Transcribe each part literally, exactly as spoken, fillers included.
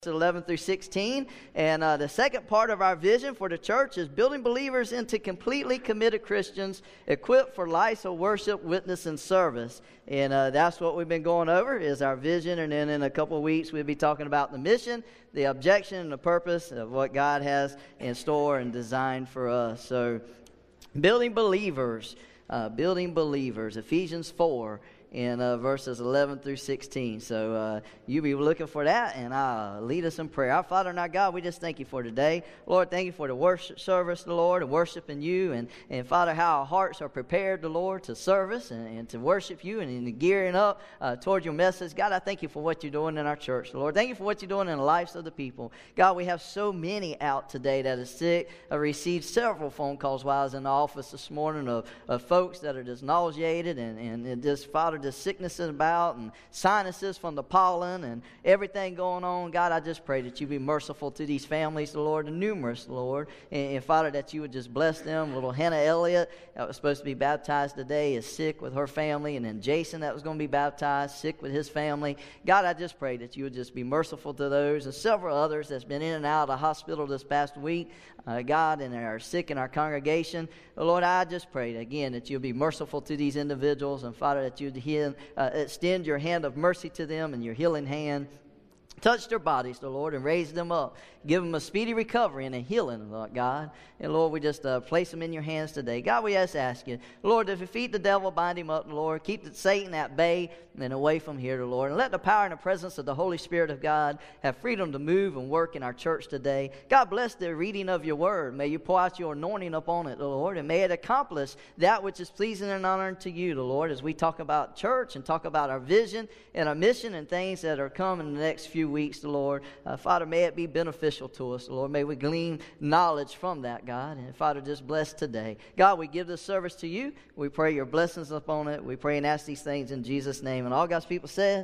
eleven through sixteen, and uh, the second part of our vision for the church is building believers into completely committed Christians equipped for lives of worship, witness, and service. And uh, that's what we've been going over is our vision, and then in a couple of weeks we'll be talking about the mission, the objection, and the purpose of what God has in store and designed for us. So building believers, uh, building believers, Ephesians four. In uh, verses eleven through sixteen. So uh, you be looking for that, and uh, lead us in prayer. Our Father and our God, we just thank you for today. Lord, thank you for the worship service, the Lord, and worshiping you. And, and Father, how our hearts are prepared, the Lord, to service and, and to worship you and, and gearing up uh, toward your message. God, I thank you for what you're doing in our church, Lord. Thank you for what you're doing in the lives of the people. God, we have so many out today that are sick. I received several phone calls while I was in the office this morning of, of folks that are just nauseated and, and, and just, Father, the sicknesses about and sinuses from the pollen and everything going on. God, I just pray that you be merciful to these families, the Lord, and numerous, Lord. And, and Father, that you would just bless them. Little Hannah Elliott that was supposed to be baptized today is sick with her family. And then Jason that was going to be baptized, sick with his family. God, I just pray that you would just be merciful to those and several others that's been in and out of the hospital this past week. Uh, God, and are sick in our congregation. Lord, I just pray again that you'll be merciful to these individuals, and Father, that you'd heal, uh, extend your hand of mercy to them and your healing hand. Touch their bodies, the Lord, and raise them up. Give them a speedy recovery and a healing, Lord God. And Lord, we just uh, place them in your hands today. God, we just ask you, Lord, if you defeat the devil, bind him up, Lord. Keep the Satan at bay and away from here, the Lord. And let the power and the presence of the Holy Spirit of God have freedom to move and work in our church today. God, bless the reading of your word. May you pour out your anointing upon it, the Lord, and may it accomplish that which is pleasing and honoring to you, the Lord, as we talk about church and talk about our vision and our mission and things that are coming in the next few weeks, the Lord. Uh, Father, may it be beneficial to us, Lord. May we glean knowledge from that, God. And Father, just bless today. God, we give this service to you. We pray your blessings upon it. We pray and ask these things in Jesus' name. And all God's people said,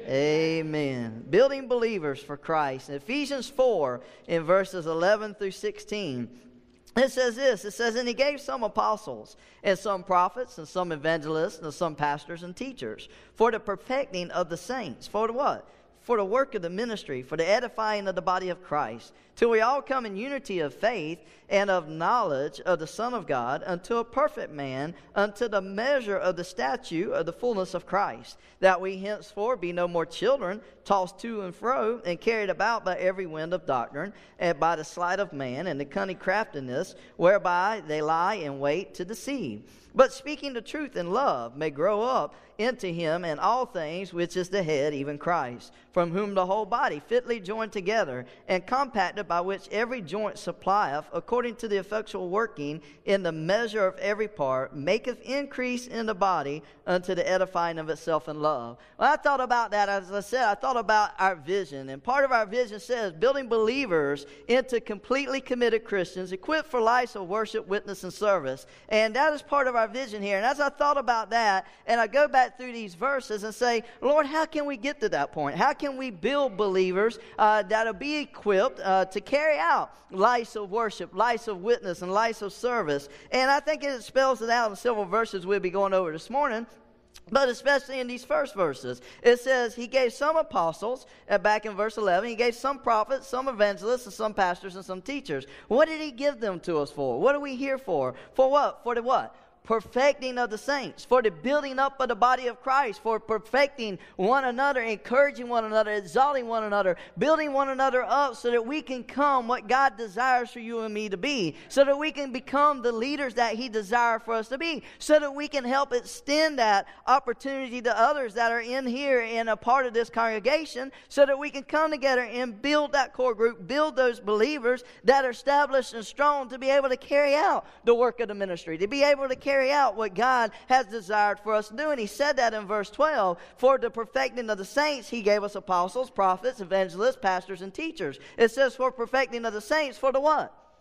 Amen. Amen. Building believers for Christ. In Ephesians four, in verses eleven through sixteen, it says this. It says, and he gave some apostles, and some prophets, and some evangelists, and some pastors and teachers, for the perfecting of the saints. For the what? For the work of the ministry, for the edifying of the body of Christ, till we all come in unity of faith and of knowledge of the Son of God, unto a perfect man, unto the measure of the stature of the fullness of Christ, that we henceforth be no more children, tossed to and fro, and carried about by every wind of doctrine, and by the sleight of man, and the cunning craftiness, whereby they lie in wait to deceive. But speaking the truth in love may grow up into him in all things, which is the head, even Christ, from whom the whole body fitly joined together and compacted by which every joint supplieth, according to the effectual working in the measure of every part, maketh increase in the body unto the edifying of itself in love. When I thought about that, as I said, I thought about our vision. And part of our vision says building believers into completely committed Christians, equipped for lives of worship, witness, and service. And that is part of our vision here. And as I thought about that, and I go back through these verses and say, Lord, how can we get to that point? How can we build believers uh, that'll be equipped uh, to carry out lives of worship, lives of witness, and lives of service? And I think it spells it out in several verses we'll be going over this morning. But especially in these first verses, it says he gave some apostles, uh, back in verse eleven, he gave some prophets, some evangelists, and some pastors, and some teachers. What did he give them to us for? What are we here for? For what? For the what? Perfecting of the saints, for the building up of the body of Christ, for perfecting one another, encouraging one another, exalting one another, building one another up so that we can come what God desires for you and me to be, so that we can become the leaders that he desires for us to be, so that we can help extend that opportunity to others that are in here and a part of this congregation, so that we can come together and build that core group, build those believers that are established and strong to be able to carry out the work of the ministry, to be able to carry Carry out what God has desired for us to do. And he said that in verse twelve, for the perfecting of the saints, he gave us apostles, prophets, evangelists, pastors, and teachers. It says for perfecting of the saints, for the what?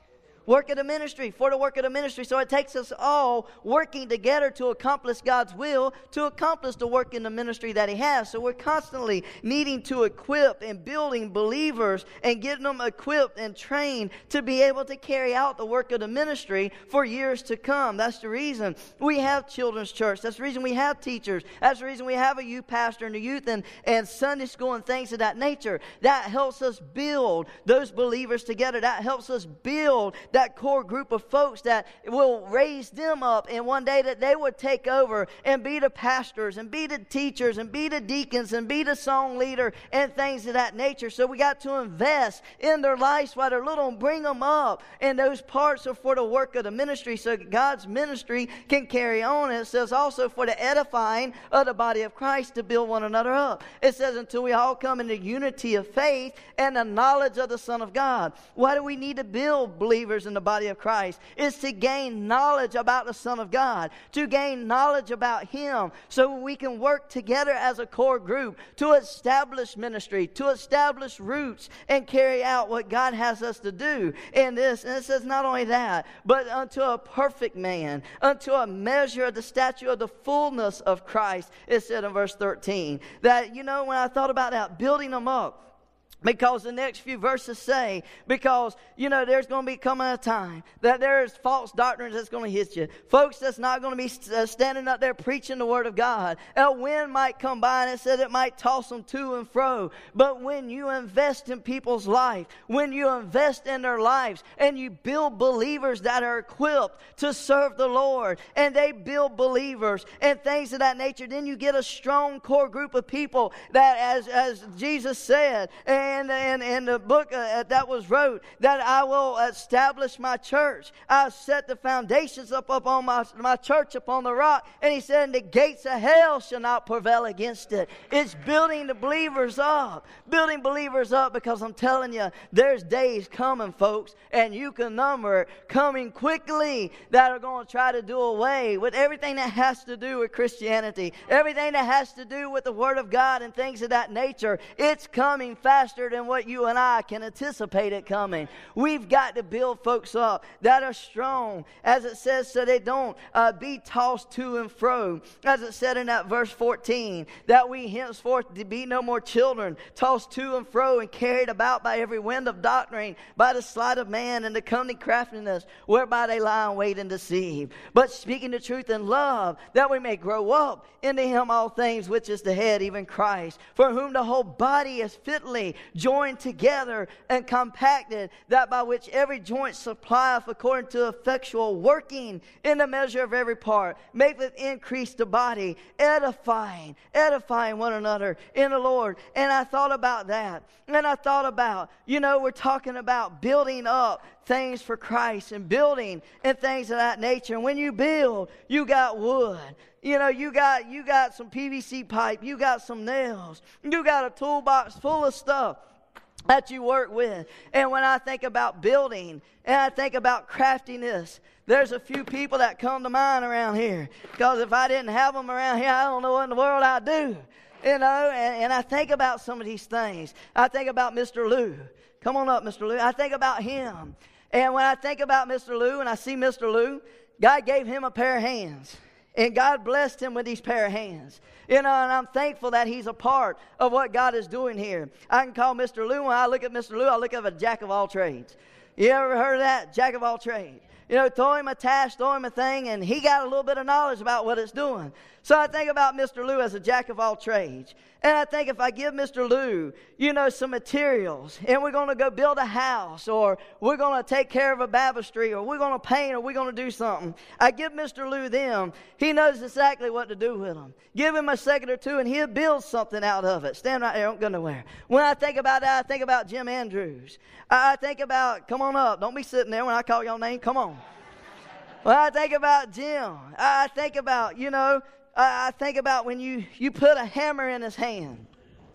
work of the ministry, for the work of the ministry. So it takes us all working together to accomplish God's will, to accomplish the work in the ministry that He has. So we're constantly needing to equip and building believers and getting them equipped and trained to be able to carry out the work of the ministry for years to come. That's the reason we have children's church. That's the reason we have teachers. That's the reason we have a youth pastor and a youth and, and Sunday school and things of that nature. That helps us build those believers together. That helps us build that core group of folks that will raise them up, and one day that they would take over and be the pastors and be the teachers and be the deacons and be the song leader and things of that nature. So we got to invest in their lives while they're little and bring them up, and those parts are for the work of the ministry so God's ministry can carry on. And it says also for the edifying of the body of Christ, to build one another up. It says until we all come into unity of faith and the knowledge of the Son of God. Why do we need to build believers in the body of Christ? It's to gain knowledge about the Son of God, to gain knowledge about Him, so we can work together as a core group to establish ministry, to establish roots, and carry out what God has us to do in this. And it says not only that, but unto a perfect man, unto a measure of the stature of the fullness of Christ. It said in verse thirteen that, you know, when I thought about that, building them up, because the next few verses say, because, you know, there's going to be coming a time that there's false doctrines that's going to hit you. Folks that's not going to be st- standing up there preaching the Word of God. A wind might come by and it said it might toss them to and fro. But when you invest in people's life, when you invest in their lives, and you build believers that are equipped to serve the Lord, and they build believers and things of that nature, then you get a strong core group of people that, as, as Jesus said, and In, in, in the book uh, that was wrote, that I will establish my church. I've set the foundations up upon my, my church upon the rock. And He said, and the gates of hell shall not prevail against it. It's building the believers up. Building believers up, because I'm telling you, there's days coming, folks, and you can number it, coming quickly, that are going to try to do away with everything that has to do with Christianity, everything that has to do with the Word of God and things of that nature. It's coming faster than what you and I can anticipate it coming. We've got to build folks up that are strong, as it says, so they don't uh, be tossed to and fro. As it said in that verse fourteen, that we henceforth to be no more children, tossed to and fro and carried about by every wind of doctrine, by the sleight of man and the cunning craftiness, whereby they lie in wait and deceive. But speaking the truth in love, that we may grow up into Him all things, which is the head, even Christ, for whom the whole body is fitly joined together and compacted, that by which every joint supplieth according to effectual working in the measure of every part, maketh increase the body, edifying, edifying one another in the Lord. And I thought about that. And I thought about, you know, we're talking about building up things for Christ and building and things of that nature. And when you build, you got wood. You know, you got you got some P V C pipe, you got some nails, you got a toolbox full of stuff that you work with. And when I think about building and I think about craftiness, there's a few people that come to mind around here, because if I didn't have them around here, I don't know what in the world I'd do. You know, and, and I think about some of these things. I think about Mister Lou. Come on up, Mister Lou. I think about him. And when I think about Mister Lou and I see Mister Lou, God gave him a pair of hands. And God blessed him with these pair of hands. You know, and I'm thankful that he's a part of what God is doing here. I can call Mister Lou, when I look at Mister Lou, I look at a jack of all trades. You ever heard of that? Jack of all trades. You know, throw him a task, throw him a thing, and he got a little bit of knowledge about what it's doing. So I think about Mister Lou as a jack of all trades. And I think if I give Mister Lou, you know, some materials, and we're going to go build a house, or we're going to take care of a baptistry, or we're going to paint, or we're going to do something. I give Mister Lou them. He knows exactly what to do with them. Give him a second or two, and he'll build something out of it. Stand right there, don't go nowhere. When I think about that, I think about Jim Andrews. I think about, come on up. Don't be sitting there when I call your name. Come on. When I think about Jim, I think about, you know, I think about when you, you put a hammer in his hand.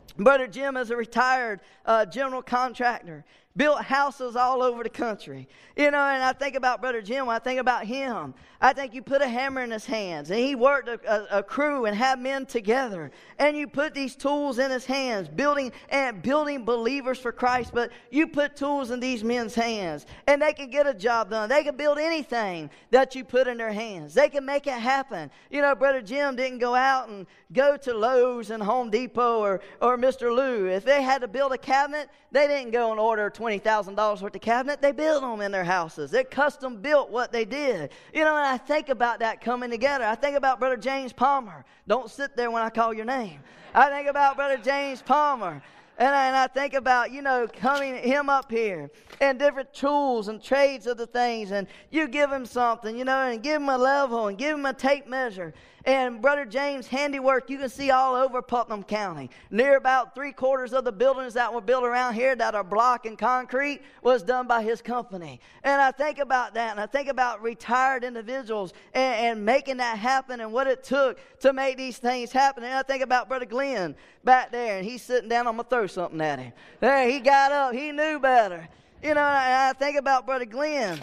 Brother Jim is a retired uh, general contractor. Built houses all over the country. You know, and I think about Brother Jim, when I think about him, I think you put a hammer in his hands, and he worked a, a, a crew and had men together. And you put these tools in his hands, building and building believers for Christ. But you put tools in these men's hands, and they can get a job done. They can build anything that you put in their hands. They can make it happen. You know, Brother Jim didn't go out and go to Lowe's and Home Depot or, or Mister Lou. If they had to build a cabinet, they didn't go and order twenty thousand dollars worth of cabinet. They built them in their houses. They custom built what they did. You know, and I think about that coming together. I think about Brother James Palmer. Don't sit there when I call your name. I think about Brother James Palmer. And I, and I think about, you know, coming him up here and different tools and trades of the things. And you give him something, you know, and give him a level and give him a tape measure. And Brother James' handiwork you can see all over Putnam County. Near about three quarters of the buildings that were built around here that are block and concrete was done by his company. And I think about that, and I think about retired individuals and, and making that happen and what it took to make these things happen. And I think about Brother Glenn back there, and he's sitting down. I'm going to throw something at him. There, he got up. He knew better. You know, and I, I think about Brother Glenn.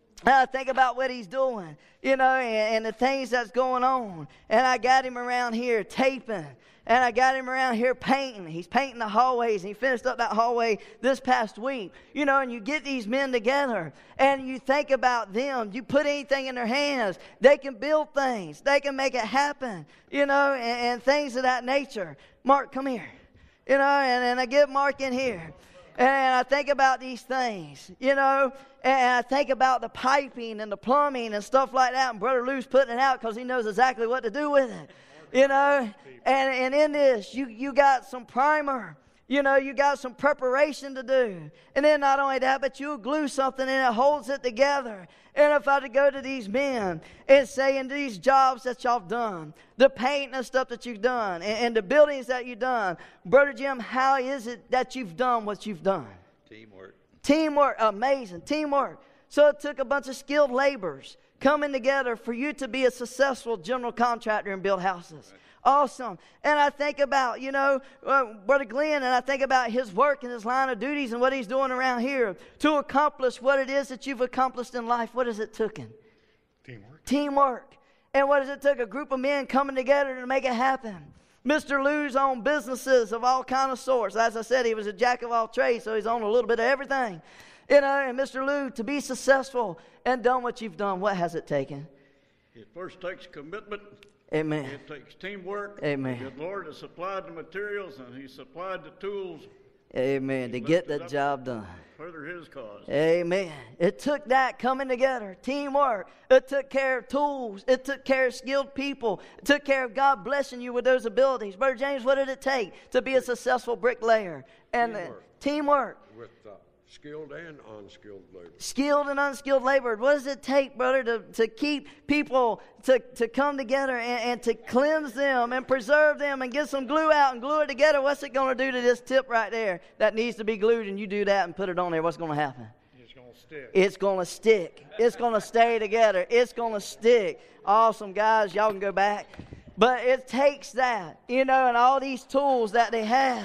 I think about what he's doing, you know, and, and the things that's going on. And I got him around here taping. And I got him around here painting. He's painting the hallways. And he finished up that hallway this past week. You know, and you get these men together. And you think about them. You put anything in their hands. They can build things. They can make it happen. You know, and, and things of that nature. Mark, come here. You know, and, and I get Mark in here. And I think about these things, you know, and I think about the piping and the plumbing and stuff like that. And Brother Lou's putting it out because he knows exactly what to do with it, you know. And, and in this, you, you got some primer. You know, you got some preparation to do. And then not only that, but you'll glue something and it holds it together. And if I had to go to these men and say in these jobs that y'all done, the painting and stuff that you've done, and, and the buildings that you've done, Brother Jim, how is it that you've done what you've done? Teamwork. Teamwork, amazing, teamwork. So it took a bunch of skilled laborers coming together for you to be a successful general contractor and build houses. Right. Awesome. And I think about, you know, uh, Brother Glenn, and I think about his work and his line of duties and what he's doing around here to accomplish what it is that you've accomplished in life. What has it taken? Teamwork. Teamwork. And what does it take? A group of men coming together to make it happen. Mister Lou's owned businesses of all kind of sorts. As I said, he was a jack of all trades, so he's owned a little bit of everything. You know, and Mister Lou, to be successful and done what you've done, what has it taken? It first takes commitment. Amen. It takes teamwork. Amen. The Lord has supplied the materials and He supplied the tools. Amen. To get the job done. Further His cause. Amen. It took that coming together, teamwork. It took care of tools. It took care of skilled people. It took care of God blessing you with those abilities. Brother James, what did it take to be a successful bricklayer? And teamwork. Uh, teamwork. With uh, skilled and unskilled labor. Skilled and unskilled labor. What does it take, brother, to, to keep people to, to come together and, and to cleanse them and preserve them and get some glue out and glue it together? What's it going to do to this tip right there that needs to be glued, and you do that and put it on there? What's going to happen? It's going to stick. It's going to stick. It's going to stay together. It's going to stick. Awesome, guys. Y'all can go back. But it takes that, you know, and all these tools that they have.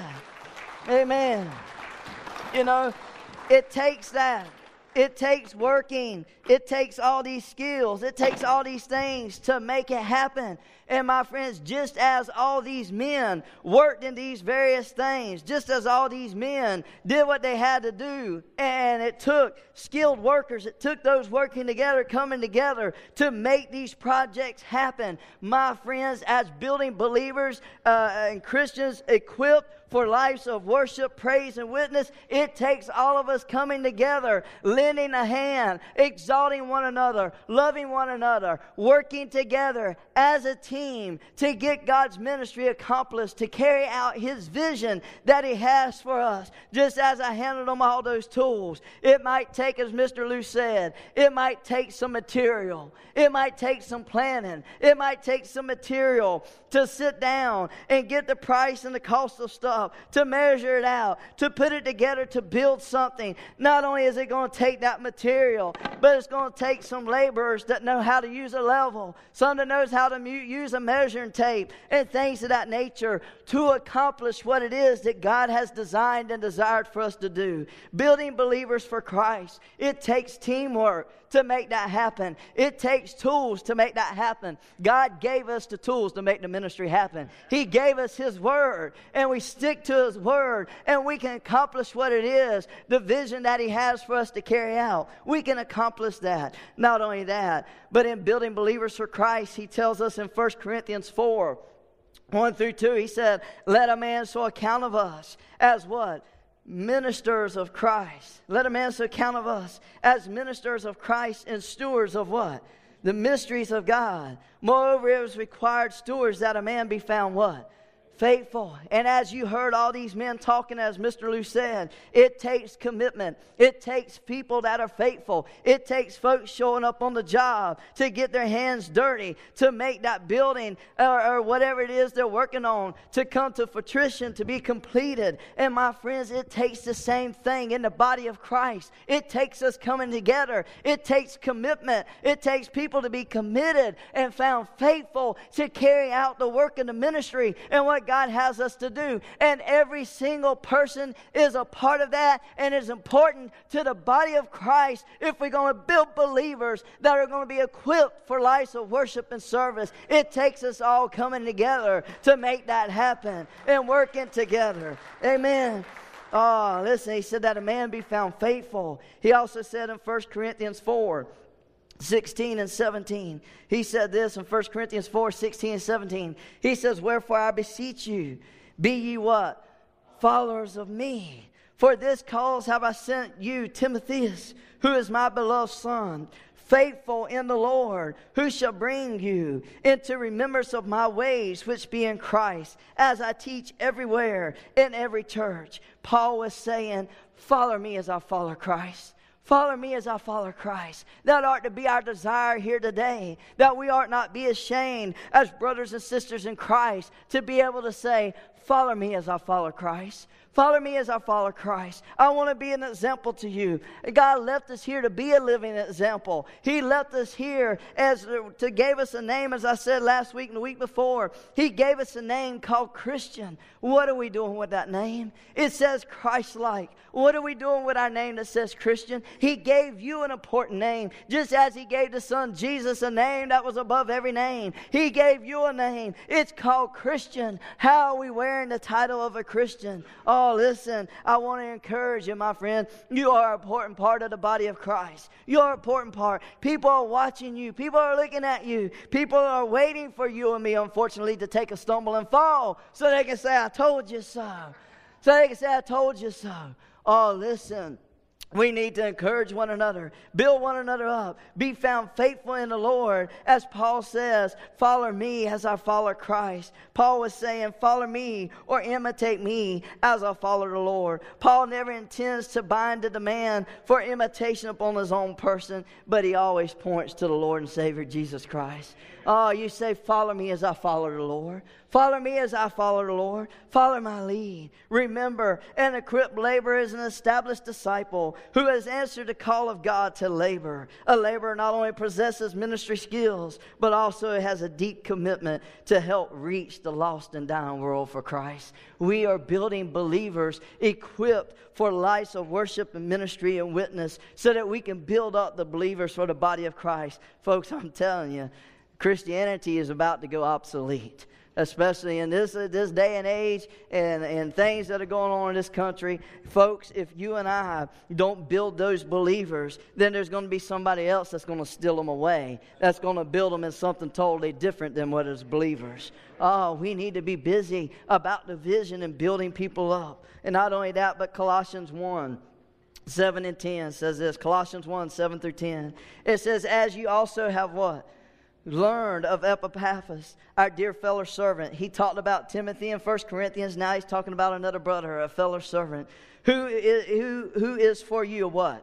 Amen. You know, it takes that. It takes working. It takes all these skills. It takes all these things to make it happen. And my friends, just as all these men worked in these various things, just as all these men did what they had to do, and it took skilled workers, it took those working together, coming together to make these projects happen. My friends, as building believers uh, and Christians equipped for lives of worship, praise, and witness, it takes all of us coming together, lending a hand, exalting one another, loving one another, working together as a team to get God's ministry accomplished, to carry out His vision that He has for us. Just as I handed them all those tools, it might take, as Mister Lou said, it might take some material. It might take some planning. It might take some material to sit down and get the price and the cost of stuff. up, to measure it out, to put it together, to build something. Not only is it going to take that material, but it's going to take some laborers that know how to use a level, some that knows how to mu- use a measuring tape and things of that nature to accomplish what it is that God has designed and desired for us to do. Building believers for Christ. It takes teamwork to make that happen. It takes tools to make that happen. God gave us the tools to make the ministry happen. He gave us His Word, and we stick to His Word, and we can accomplish what it is, the vision that He has for us to carry out. We can accomplish that. Not only that, but in building believers for Christ, He tells us in First Corinthians four, one through two, He said, let a man so account of us as what? Ministers of Christ. Let a man so account of us as ministers of Christ and stewards of what? The mysteries of God. Moreover, it was required stewards that a man be found what? Faithful. And as you heard all these men talking, as Mister Lou said, it takes commitment. It takes people that are faithful. It takes folks showing up on the job to get their hands dirty, to make that building or, or whatever it is they're working on to come to fruition, to be completed. And my friends, it takes the same thing in the body of Christ. It takes us coming together. It takes commitment. It takes people to be committed and found faithful to carry out the work in the ministry and what God has us to do. And every single person is a part of that, and it's important to the body of Christ if we're going to build believers that are going to be equipped for lives of worship and service. It takes us all coming together to make that happen and working together. Amen. Oh, listen, he said that a man be found faithful. He also said in First Corinthians four, sixteen and seventeen. He said this in First Corinthians four, sixteen and seventeen. He says, wherefore I beseech you, be ye what? Followers of me. For this cause have I sent you Timotheus, who is my beloved son, faithful in the Lord, who shall bring you into remembrance of my ways which be in Christ, as I teach everywhere in every church. Paul was saying, follow me as I follow Christ. Follow me as I follow Christ. That ought to be our desire here today. That we ought not be ashamed as brothers and sisters in Christ to be able to say, follow me as I follow Christ. Follow me as I follow Christ. I want to be an example to you. God left us here to be a living example. He left us here as to gave us a name, as I said last week and the week before. He gave us a name called Christian. What are we doing with that name? It says Christ-like. What are we doing with our name that says Christian? He gave you an important name, just as He gave the Son Jesus a name that was above every name. He gave you a name. It's called Christian. How are we wearing the title of a Christian? Oh, Oh, listen, I want to encourage you, my friend. You are an important part of the body of Christ. You are an important part. People are watching you. People are looking at you. People are waiting for you and me, unfortunately, to take a stumble and fall so they can say, I told you so. So they can say, I told you so. Oh, listen. We need to encourage one another, build one another up, be found faithful in the Lord. As Paul says, follow me as I follow Christ. Paul was saying, follow me or imitate me as I follow the Lord. Paul never intends to bind the demand for imitation upon his own person, but he always points to the Lord and Savior Jesus Christ. Oh, you say, follow me as I follow the Lord. Follow me as I follow the Lord. Follow my lead. Remember, an equipped laborer is an established disciple who has answered the call of God to labor. A laborer not only possesses ministry skills, but also has a deep commitment to help reach the lost and dying world for Christ. We are building believers equipped for lives of worship and ministry and witness so that we can build up the believers for the body of Christ. Folks, I'm telling you, Christianity is about to go obsolete, especially in this uh, this day and age and, and things that are going on in this country. Folks, if you and I don't build those believers, then there's going to be somebody else that's going to steal them away. That's going to build them in something totally different than what is believers. Oh, we need to be busy about the vision and building people up. And not only that, but Colossians one, seven and ten says this. Colossians one, seven through ten. It says, as you also have what? Learned of Epaphras, our dear fellow servant. He talked about Timothy in First Corinthians. Now he's talking about another brother, a fellow servant, who is, who, who is for you what?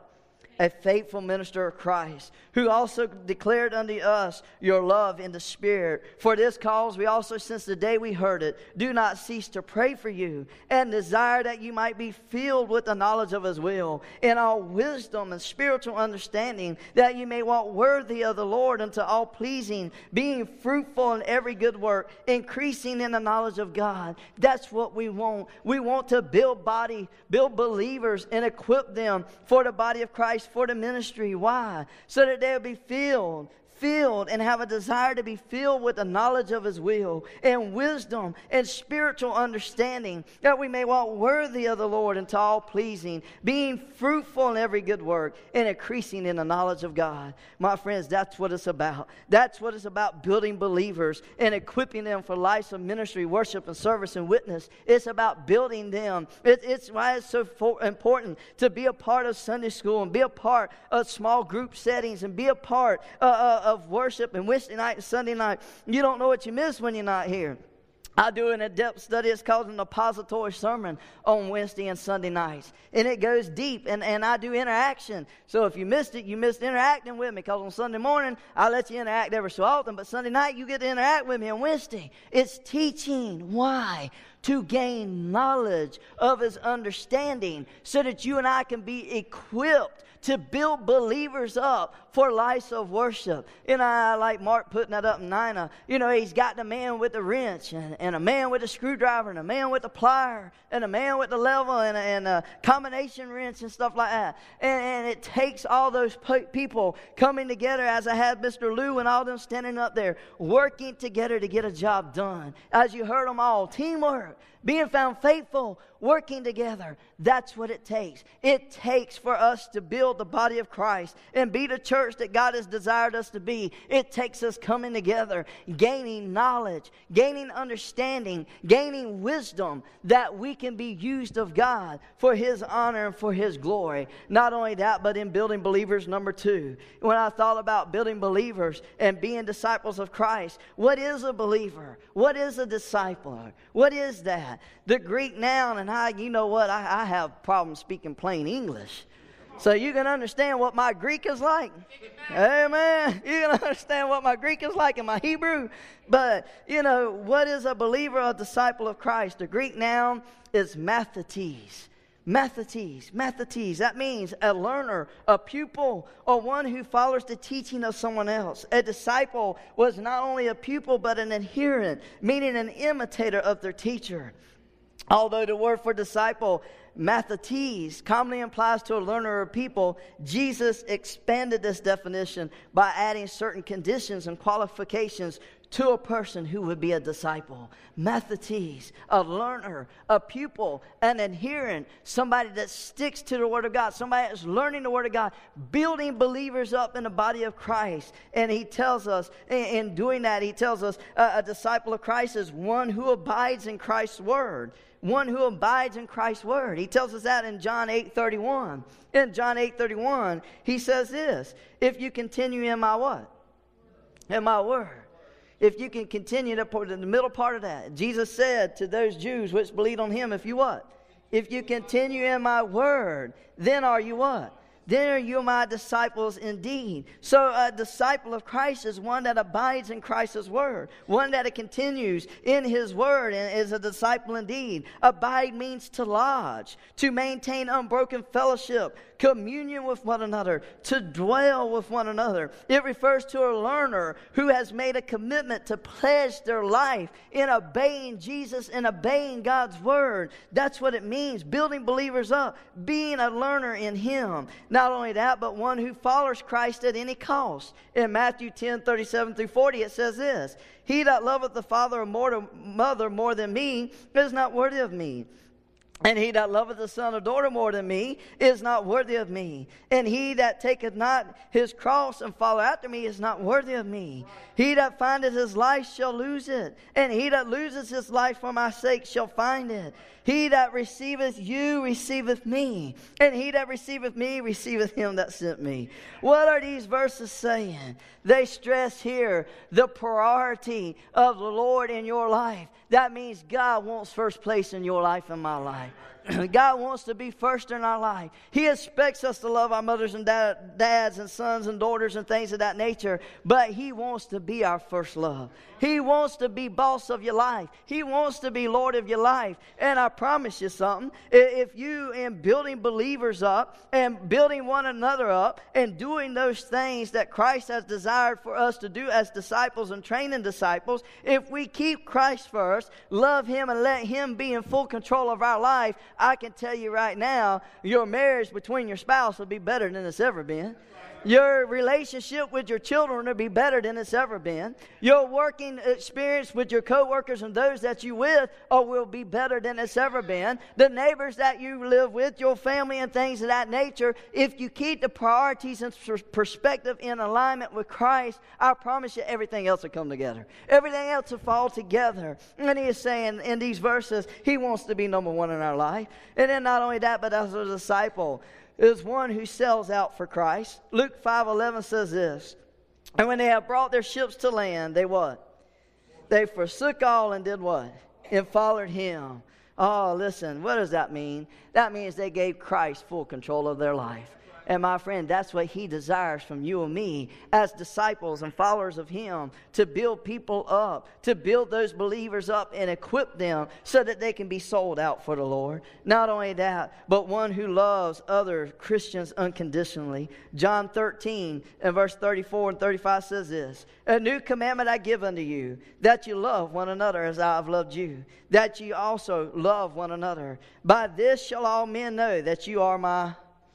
a faithful minister of Christ, who also declared unto us your love in the Spirit. For this cause we also, since the day we heard it, do not cease to pray for you, and desire that you might be filled with the knowledge of his will, in all wisdom and spiritual understanding, that you may walk worthy of the Lord unto all pleasing, being fruitful in every good work, increasing in the knowledge of God. That's what we want. We want to build body, build believers, and equip them for the body of Christ, for the ministry. Why? So that they'll be filled, filled and have a desire to be filled with the knowledge of his will and wisdom and spiritual understanding, that we may walk worthy of the Lord unto all pleasing, being fruitful in every good work and increasing in the knowledge of God. My friends, that's what it's about. That's what it's about, building believers and equipping them for lives of ministry, worship, and service and witness. It's about building them. It, it's why it's so for, important to be a part of Sunday school and be a part of small group settings and be a part uh, uh, of worship and Wednesday night and Sunday night. You don't know what you miss when you're not here. I do an in-depth study. It's called an expository sermon on Wednesday and Sunday nights. And it goes deep, and, and I do interaction. So if you missed it, you missed interacting with me, because on Sunday morning, I let you interact every so often, but Sunday night, you get to interact with me on Wednesday. It's teaching. Why? To gain knowledge of his understanding, so that you and I can be equipped to build believers up for lives of worship. You know, I like Mark putting that up in Nina. You know, he's got the man with the wrench, and, and a man with a screwdriver, and a man with the plier, and a man with the level, and a, and a combination wrench and stuff like that. And, and it takes all those pe- people coming together, as I had Mister Lou and all them standing up there, working together to get a job done. As you heard them all, teamwork, being found faithful, working together. That's what it takes. It takes for us to build the body of Christ and be the church that God has desired us to be. It takes us coming together, gaining knowledge, gaining understanding, gaining wisdom, that we can be used of God for his honor and for his glory. Not only that, but in building believers, number two. When I thought about building believers and being disciples of Christ, what is a believer? What is a discipler? What is that? The Greek noun, and I, you know what, I, I have problems speaking plain English. So you can understand what my Greek is like. Amen. You can understand what my Greek is like and my Hebrew. But, you know, what is a believer, a disciple of Christ? The Greek noun is mathetes. Mathetes, mathetes, that means a learner, a pupil, or one who follows the teaching of someone else. A disciple was not only a pupil, but an adherent, meaning an imitator of their teacher. Although the word for disciple, mathetes, commonly implies to a learner or people, Jesus expanded this definition by adding certain conditions and qualifications to a person who would be a disciple. Mathetes, a learner, a pupil, an adherent, somebody that sticks to the Word of God, somebody that's learning the Word of God, building believers up in the body of Christ. And he tells us, in doing that, he tells us uh, a disciple of Christ is one who abides in Christ's Word. One who abides in Christ's Word. He tells us that in John eight thirty-one. In John eight thirty-one, he says this, if you continue in my what? In my Word. If you can continue to put in the middle part of that. Jesus said to those Jews which believed on him, if you what? If you continue in my word, then are you what? Then are you my disciples indeed. So a disciple of Christ is one that abides in Christ's word. One that continues in his word and is a disciple indeed. Abide means to lodge, to maintain unbroken fellowship, communion with one another, to dwell with one another. It refers to a learner who has made a commitment to pledge their life in obeying Jesus and obeying God's word. That's what it means, building believers up, being a learner in him. Not only that, but one who follows Christ at any cost. In Matthew ten, thirty-seven through forty, it says this, he that loveth the father or mother more than me is not worthy of me. And he that loveth the son or daughter more than me is not worthy of me. And he that taketh not his cross and follow after me is not worthy of me. He that findeth his life shall lose it. And he that loses his life for my sake shall find it. He that receiveth you receiveth me. And he that receiveth me receiveth him that sent me. What are these verses saying? They stress here the priority of the Lord in your life. That means God wants first place in your life and my life. God wants to be first in our life. He expects us to love our mothers and dad, dads and sons and daughters and things of that nature. But He wants to be our first love. He wants to be boss of your life. He wants to be Lord of your life. And I promise you something. If you, in building believers up and building one another up and doing those things that Christ has desired for us to do as disciples and training disciples, if we keep Christ first, love Him and let Him be in full control of our life, I can tell you right now, your marriage between your spouse will be better than it's ever been. Your relationship with your children will be better than it's ever been. Your working experience with your co-workers and those that you with or will be better than it's ever been. The neighbors that you live with, your family and things of that nature, if you keep the priorities and perspective in alignment with Christ, I promise you everything else will come together. Everything else will fall together. And He is saying in these verses, He wants to be number one in our life. And then not only that, but as a disciple, is one who sells out for Christ. Luke five eleven says this, and when they have brought their ships to land, they what? They forsook all and did what? And followed Him. Oh, listen, what does that mean? That means they gave Christ full control of their life. And my friend, that's what He desires from you and me as disciples and followers of Him, to build people up, to build those believers up and equip them so that they can be sold out for the Lord. Not only that, but one who loves other Christians unconditionally. John thirteen and verse thirty-four and thirty-five says this, a new commandment I give unto you, that you love one another as I have loved you, that you also love one another. By this shall all men know that you are my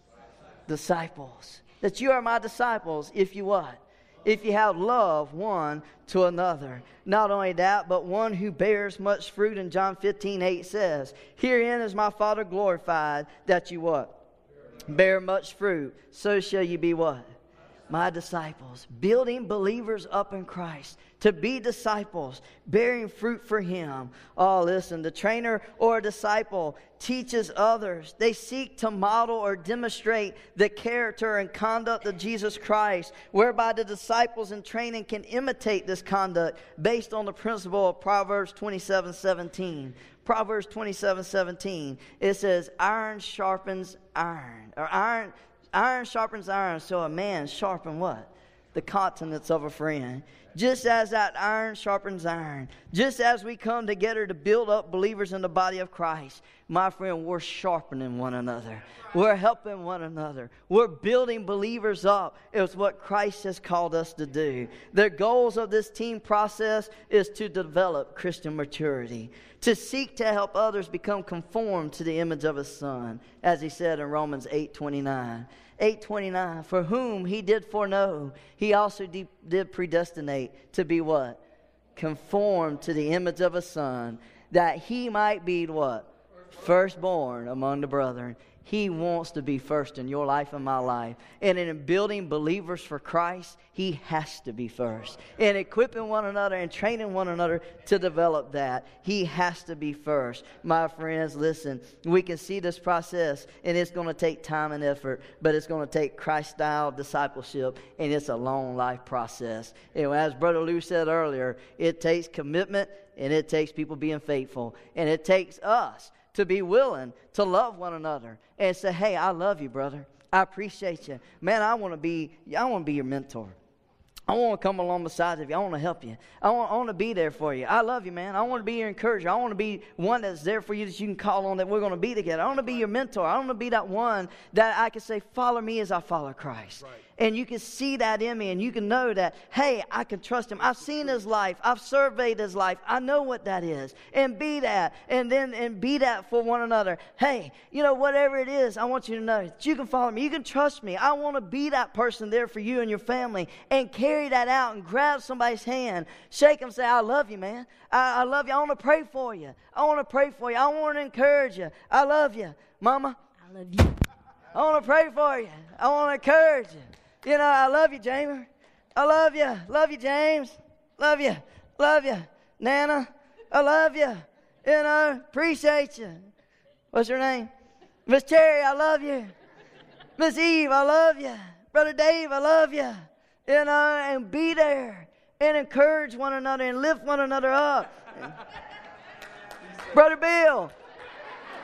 disciples. That you are my disciples if you what? If you have love one to another. Not only that, but one who bears much fruit. In John fifteen eight says, herein is my Father glorified, that you what? Bear much fruit. So shall you be what? My disciples. Building believers up in Christ to be disciples, bearing fruit for Him. Oh, listen, the trainer or a disciple teaches others. They seek to model or demonstrate the character and conduct of Jesus Christ, whereby the disciples in training can imitate this conduct based on the principle of Proverbs twenty-seven seventeen. Proverbs twenty-seven seventeen. It says, iron sharpens iron. Or iron, iron sharpens iron, so a man sharpen what? The countenance of a friend. Just as that iron sharpens iron, just as we come together to build up believers in the body of Christ, my friend, we're sharpening one another. We're helping one another. We're building believers up. It's what Christ has called us to do. The goals of this team process is to develop Christian maturity, to seek to help others become conformed to the image of His Son, as He said in Romans eight twenty-nine. eight twenty-nine, for whom He did foreknow, He also de- did predestinate to be what? Conformed to the image of a Son, that He might be what? Firstborn among the brethren. He wants to be first in your life and my life. And in building believers for Christ, He has to be first. In equipping one another and training one another to develop that, He has to be first. My friends, listen, we can see this process, and it's going to take time and effort, but it's going to take Christ-style discipleship, and it's a long life process. And as Brother Lou said earlier, it takes commitment, and it takes people being faithful, and it takes us to be willing to love one another and say, hey, I love you, brother. I appreciate you. Man, I want to be, I want to be your mentor. I want to come along beside of you. I want to help you. I want, I want to be there for you. I love you, man. I want to be your encourager. I want to be one that's there for you that you can call on, that we're going to be together. I want to be your mentor. I want to be that one that I can say, follow me as I follow Christ. Right. And you can see that in me, and you can know that, hey, I can trust Him. I've seen His life. I've surveyed His life. I know what that is. And be that. And then and be that for one another. Hey, you know, whatever it is, I want you to know that you can follow me. You can trust me. I want to be that person there for you and your family. And carry that out and grab somebody's hand. Shake them, say, I love you, man. I, I love you. I want to pray for you. I want to pray for you. I want to encourage you. I love you. Mama, I love you. I want to pray for you. I want to encourage you. You know, I love you, Jamer. I love you. Love you, James. Love you. Love you. Nana, I love you. You know, appreciate you. What's your name? Miss Terry, I love you. Miss Eve, I love you. Brother Dave, I love you. You know, and be there and encourage one another and lift one another up. Brother Bill,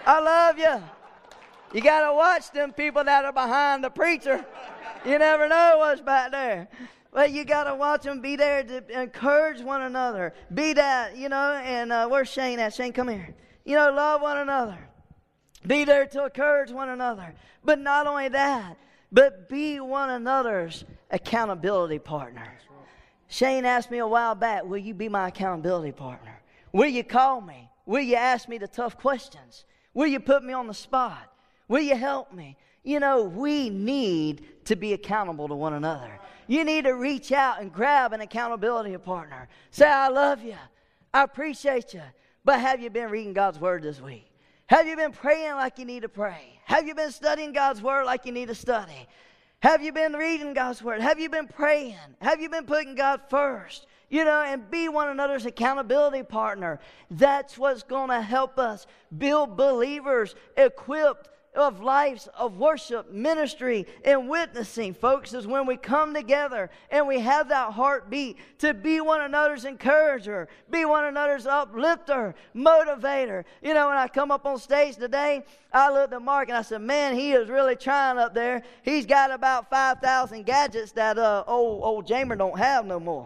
I love you. You got to watch them people that are behind the preacher. You never know what's back there. But you got to watch them, be there to encourage one another. Be that, you know, and uh, where's Shane at? Shane, come here. You know, love one another. Be there to encourage one another. But not only that, but be one another's accountability partner. Shane asked me a while back, will you be my accountability partner? Will you call me? Will you ask me the tough questions? Will you put me on the spot? Will you help me? You know, we need to be accountable to one another. You need to reach out and grab an accountability partner. Say, I love you. I appreciate you. But have you been reading God's Word this week? Have you been praying like you need to pray? Have you been studying God's Word like you need to study? Have you been reading God's Word? Have you been praying? Have you been putting God first? You know, and be one another's accountability partner. That's what's going to help us build believers equipped of lives of worship, ministry, and witnessing, folks, is when we come together and we have that heartbeat to be one another's encourager, be one another's uplifter, motivator. You know, when I come up on stage today, I looked at Mark and I said, man, he is really trying up there. He's got about five thousand gadgets that uh, old, old Jamer don't have no more.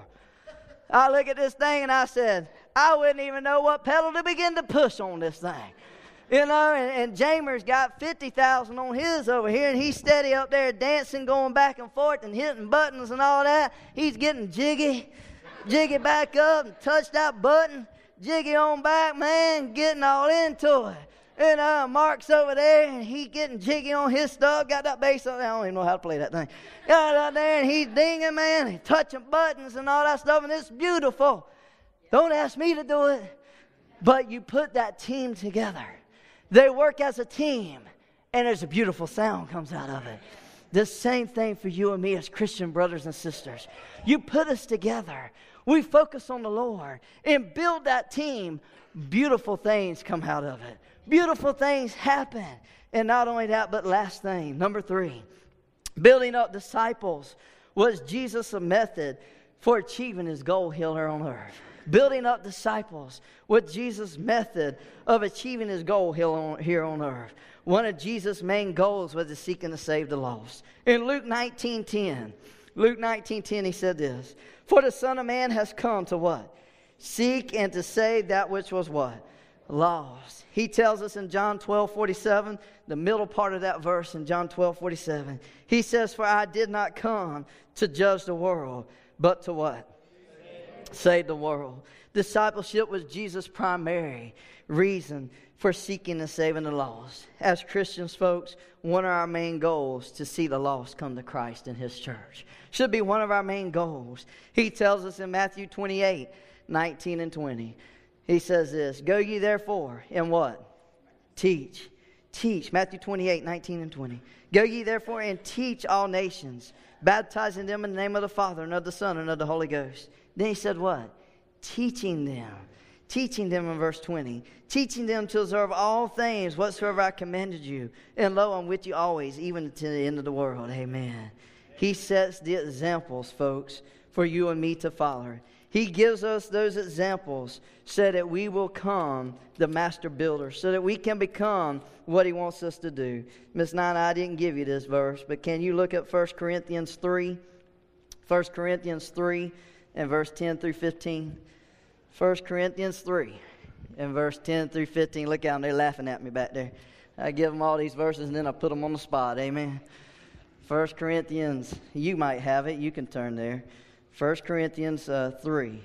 I look at this thing and I said, I wouldn't even know what pedal to begin to push on this thing. You know, and, and Jamer's got fifty thousand on his over here, and he's steady up there dancing, going back and forth and hitting buttons and all that. He's getting jiggy, jiggy back up and touch that button, jiggy on back, man, getting all into it. And uh, Mark's over there, and he's getting jiggy on his stuff, got that bass on there. I don't even know how to play that thing. Got it out there, and he's dinging, man, he's touching buttons and all that stuff, and it's beautiful. Don't ask me to do it, but you put that team together. They work as a team, and there's a beautiful sound comes out of it. The same thing for you and me as Christian brothers and sisters. You put us together. We focus on the Lord and build that team. Beautiful things come out of it. Beautiful things happen. And not only that, but last thing, number three, building up disciples was Jesus' method for achieving his goal here on earth. Building up disciples with Jesus' method of achieving his goal here on earth. One of Jesus' main goals was to seek and to save the lost. In Luke nineteen ten, Luke nineteen ten, he said this, for the Son of Man has come to what? Seek and to save that which was what? Lost. He tells us in John twelve forty-seven, the middle part of that verse in John twelve forty-seven, he says, for I did not come to judge the world, but to what? Save the world. Discipleship was Jesus' primary reason for seeking and saving the lost. As Christians, folks, one of our main goals to see the lost come to Christ in his church. Should be one of our main goals. He tells us in Matthew twenty-eight, nineteen and twenty. He says this, go ye therefore and what? Teach. Teach. Matthew twenty-eight, nineteen and twenty. Go ye therefore and teach all nations, baptizing them in the name of the Father and of the Son and of the Holy Ghost. Then he said what? Teaching them. Teaching them in verse twenty. Teaching them to observe all things whatsoever I commanded you. And lo, I'm with you always, even to the end of the world. Amen. He sets the examples, folks, for you and me to follow. He gives us those examples so that we will come the master builder, so that we can become what he wants us to do. Miss Nina, I didn't give you this verse, but can you look at First Corinthians three? First Corinthians three. And verse ten through fifteen. First Corinthians three and verse ten through fifteen. Look out, they're laughing at me back there. I give them all these verses and then I put them on the spot. Amen. First Corinthians, you might have it. You can turn there. First Corinthians uh, three.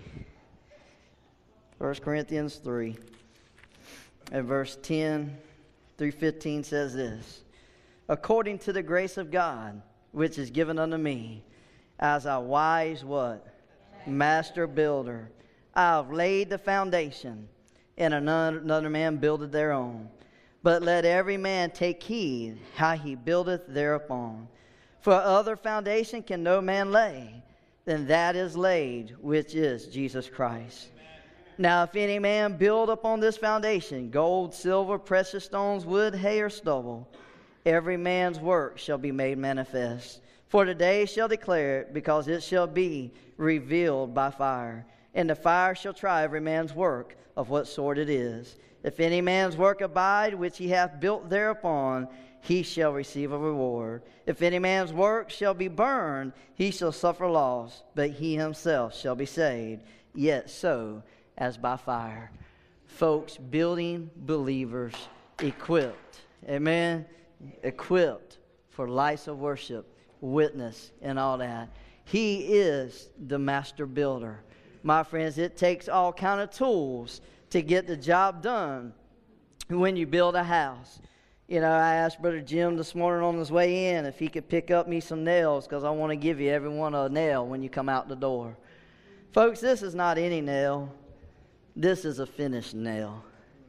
First Corinthians three and verse ten through fifteen says this. According to the grace of God, which is given unto me, as a wise what? Master builder. I have laid the foundation, and another, another man buildeth their own. But let every man take heed how he buildeth thereupon. For other foundation can no man lay than that is laid, which is Jesus Christ. Now if any man build upon this foundation gold, silver, precious stones, wood, hay, or stubble, every man's work shall be made manifest. For the day shall declare it, because it shall be revealed by fire. And the fire shall try every man's work of what sort it is. If any man's work abide, which he hath built thereupon, he shall receive a reward. If any man's work shall be burned, he shall suffer loss, but he himself shall be saved, yet so as by fire. Folks, building believers equipped. Amen? Equipped for lives of worship, witness, and all that. He is the master builder. My friends, it takes all kind of tools to get the job done when you build a house. You know, I asked Brother Jim this morning on his way in if he could pick up me some nails, because I want to give you everyone a nail when you come out the door. Folks, this is not any nail. This is a finished nail.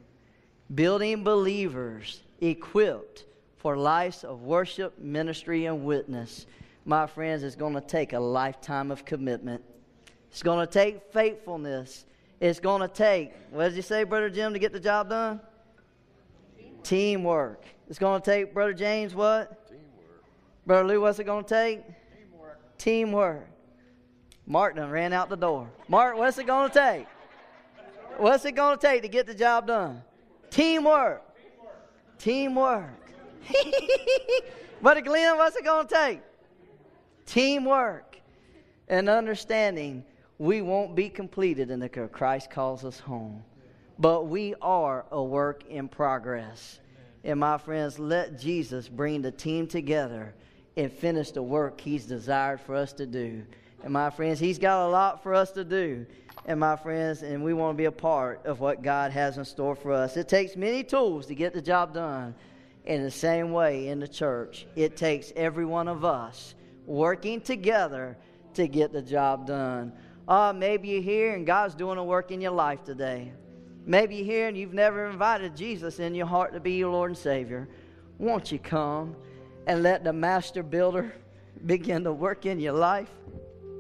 Building believers equipped for lives of worship, ministry, and witness. My friends, it's going to take a lifetime of commitment. It's going to take faithfulness. It's going to take, what did you say, Brother Jim, to get the job done? Teamwork. Teamwork. It's going to take, Brother James, what? Teamwork. Brother Lou, what's it going to take? Teamwork. Teamwork. Mark done ran out the door. Mark, what's it going to take? What's it going to take to get the job done? Teamwork. Teamwork. Teamwork. Brother Glenn, what's it going to take? Teamwork. And understanding we won't be completed until Christ calls us home. But we are a work in progress. And my friends, let Jesus bring the team together and finish the work He's desired for us to do. And my friends, He's got a lot for us to do. And my friends, and we want to be a part of what God has in store for us. It takes many tools to get the job done. In the same way in the church, it takes every one of us working together to get the job done. Uh, maybe you're here and God's doing a work in your life today. Maybe you're here and you've never invited Jesus in your heart to be your Lord and Savior. Won't you come and let the master builder begin to work in your life?